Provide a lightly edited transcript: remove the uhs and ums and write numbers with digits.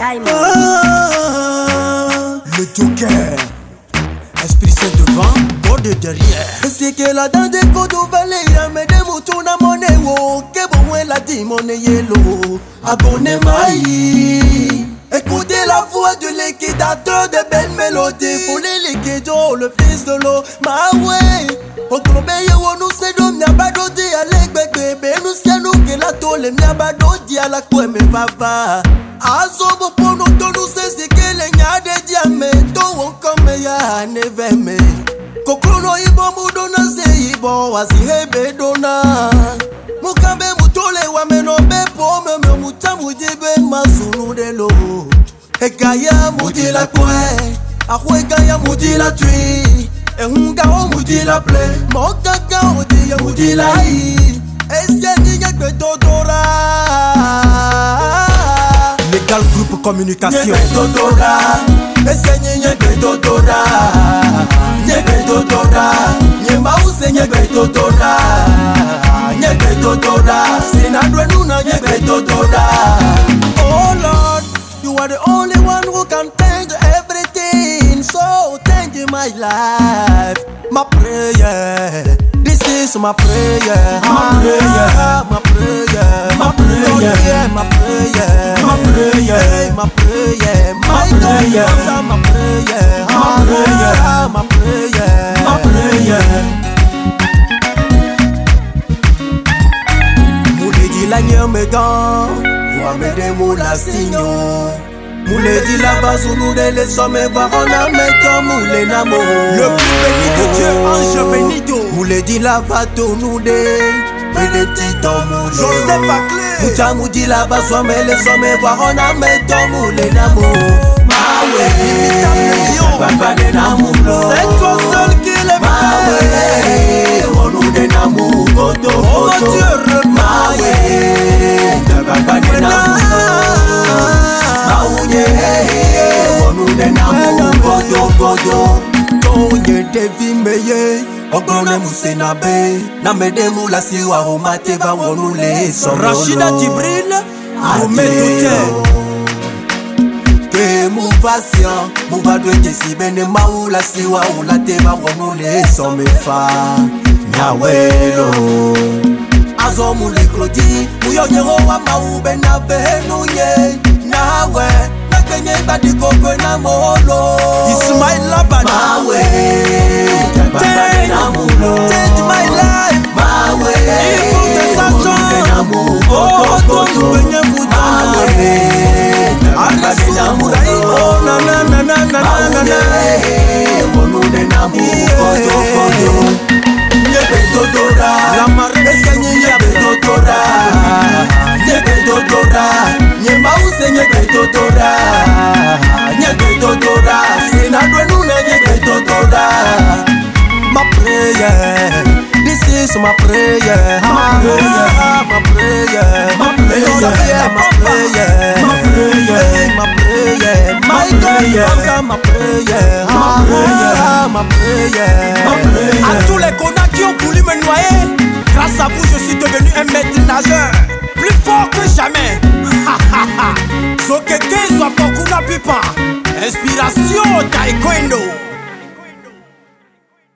Diamond. Le Joker, esprit c'est devant, bord de derrière. C'est que la dame des poteaux valait, mais des moutons à mon éwo. Que bon, elle a dit mon yellow. Abonnez maï. Écoutez la voix de l'équitateur de belles mélodies. Pour les liquidos, le fils de l'eau. Ma way. Au club, nous c'est d'homme, n'y a pas d'odi à l'égbé. Nous c'est nous qui la tole, n'y a pas d'odi à la coué, mais papa. Azobo pour nous, nous c'est que les nya de diamètre. On comme ya neveme. Kokrono ibo mudona se ibo wasi hebe dona. Mukambe mutole wa menobe po me mutamu dibe masunu de lo. Ekaya mudi la kwe, akwe kaya mudi la tui. Ehunga o mudi la ple, mokaka odi ya mudi la i. Ese niye kwe dodora. Légal groupe communication. Nye kwe dodora, ese niye kwe dodora. Nyebe dodora, nyemba use nyebe dodora. Nyebe dodora, sinadwe nuna nyebe dodora. Oh Lord, you are the only one who can change everything. So change my life, my prayer. This is my prayer, my prayer, my prayer, my prayer, my prayer, my prayer, my prayer, my prayer, my prayer, my prayer, my prayer, my prayer. Moulé dit la nyemega, voix me démoula signo. Moulé dit la bazounou de les sommets, voir on a mettant moulé namo. Le plus béni de Dieu, ange Benito. Moulé dit la vato nous de, mais les titans moulé. Joseph Aclé. Moucha moudi la bazounou, mais les sommets, voir on a mettant moulé namo. Mawe, baba de namoulo. C'est toi seul qui l'aime. Mawe, on nous de namou, goto, Oh mon Dieu, Mawe, baba de namoulo. Maouye, on nous de namou, goto, goto. Tonye devi meye, ogone musenabe. Na medemu la siwa romate va wonu le solo. Rachida Djibril, Roumé Douté. Que mou patient, mou va de si bene maou la siwa ou la te va wonu le somme fa. Nyawelo. Azo mou le klodi, mou yo nyero wa maou bena venu ye. Nawe, na kenye badi koko na molo. Ismail Laban. Mawe, Change my life. Mawe, Il faut que ça change. Oh, toi nous baignons vous oh, na na na na na na na. La marée Nyebe dodora, nyebe dodora, nyemba use nyebe dodora, nyebe dodora, sinadwe nuna nyebe dodora. My prayer, this is my prayer, my prayer, my prayer, my prayer, my prayer, my prayer, my prayer, my prayer, my prayer, my prayer, my prayer. À tous les connards qui ont voulu me noyer, grâce à vous je suis devenu un maître nageur, plus fort que jamais. Zokeke Zwapokuna Pipa, inspiration taekwondo.